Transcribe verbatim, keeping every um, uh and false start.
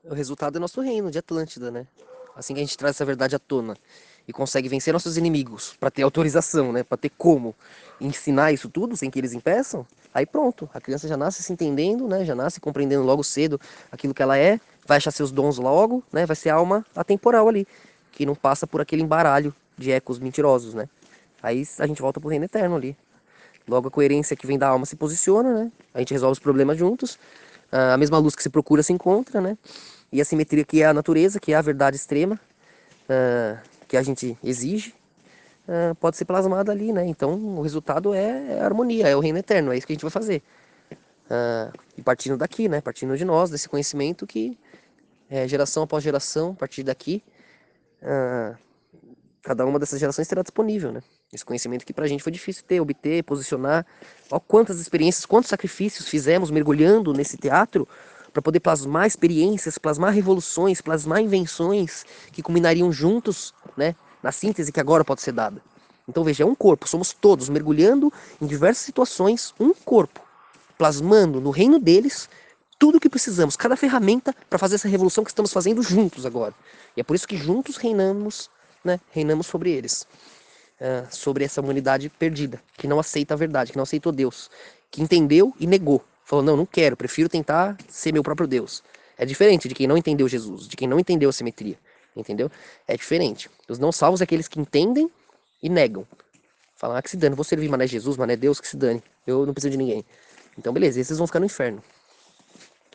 O resultado é nosso reino de Atlântida, né? Assim que a gente traz essa verdade à tona e consegue vencer nossos inimigos, para ter autorização, né? Para ter como ensinar isso tudo sem que eles impeçam, aí pronto, a criança já nasce se entendendo, né? Já nasce compreendendo logo cedo aquilo que ela é, vai achar seus dons logo, né? Vai ser a alma atemporal ali, que não passa por aquele embaralho de ecos mentirosos, né? Aí a gente volta pro reino eterno ali. Logo a coerência que vem da alma se posiciona, né? A gente resolve os problemas juntos. A mesma luz que se procura se encontra, né? E a simetria que é a natureza, que é a verdade extrema, uh, que a gente exige, uh, pode ser plasmada ali, né? Então o resultado é a harmonia, é o reino eterno, é isso que a gente vai fazer. Uh, e partindo daqui, né? Partindo de nós, desse conhecimento que é, geração após geração, a partir daqui, uh, cada uma dessas gerações terá disponível, né? Esse conhecimento que pra gente foi difícil ter, obter, posicionar. Olha quantas experiências, quantos sacrifícios fizemos mergulhando nesse teatro para poder plasmar experiências, plasmar revoluções, plasmar invenções que culminariam juntos, né, na síntese que agora pode ser dada. Então veja, é um corpo, somos todos mergulhando em diversas situações, um corpo, plasmando no reino deles tudo o que precisamos, cada ferramenta para fazer essa revolução que estamos fazendo juntos agora. E é por isso que juntos reinamos, né, reinamos sobre eles, uh, sobre essa humanidade perdida, que não aceita a verdade, que não aceitou Deus, que entendeu e negou. Falou, não, não quero, prefiro tentar ser meu próprio Deus. É diferente de quem não entendeu Jesus, de quem não entendeu a simetria, entendeu? É diferente. Os não salvos é aqueles que entendem e negam. Falam, ah, que se dane, vou servir, mané Jesus, mané Deus, que se dane. Eu não preciso de ninguém. Então, beleza, esses vão ficar no inferno.